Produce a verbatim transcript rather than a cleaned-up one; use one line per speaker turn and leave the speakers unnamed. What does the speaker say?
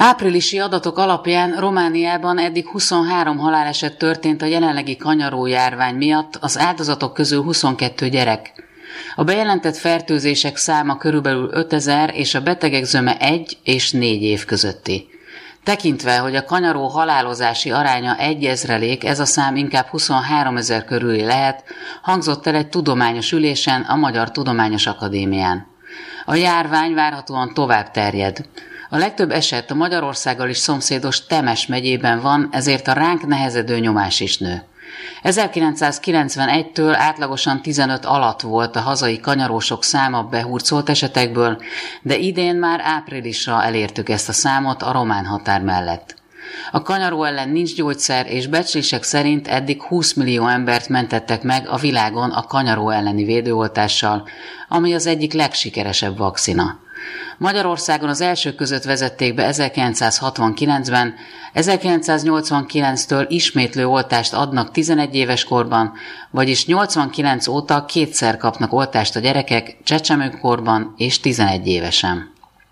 Áprilisi adatok alapján Romániában eddig huszonhárom haláleset történt a jelenlegi kanyarójárvány miatt, az áldozatok közül huszonkettő gyerek. A bejelentett fertőzések száma körülbelül ötezer és a betegek zöme egy és négy év közötti. Tekintve, hogy a kanyaró halálozási aránya egy ezrelék, ez a szám inkább huszonháromezer körüli lehet, hangzott el egy tudományos ülésen a Magyar Tudományos Akadémián. A járvány várhatóan tovább terjed. A legtöbb eset a Magyarországgal is szomszédos Temes megyében van, ezért a ránk nehezedő nyomás is nő. ezerkilencszázkilencvenegytől átlagosan tizenöt alatt volt a hazai kanyarósok száma behurcolt esetekből, de idén már áprilisra elértük ezt a számot a román határ mellett. A kanyaró ellen nincs gyógyszer, és becslések szerint eddig húsz millió embert mentettek meg a világon a kanyaró elleni védőoltással, ami az egyik legsikeresebb vakcina. Magyarországon az elsők között vezették be ezerkilencszázhatvankilencben, ezerkilencszáznyolcvankilenctől ismétlő oltást adnak tizenegy éves korban, vagyis nyolcvankilenc óta kétszer kapnak oltást a gyerekek, csecsemőkorban és tizenegy évesen.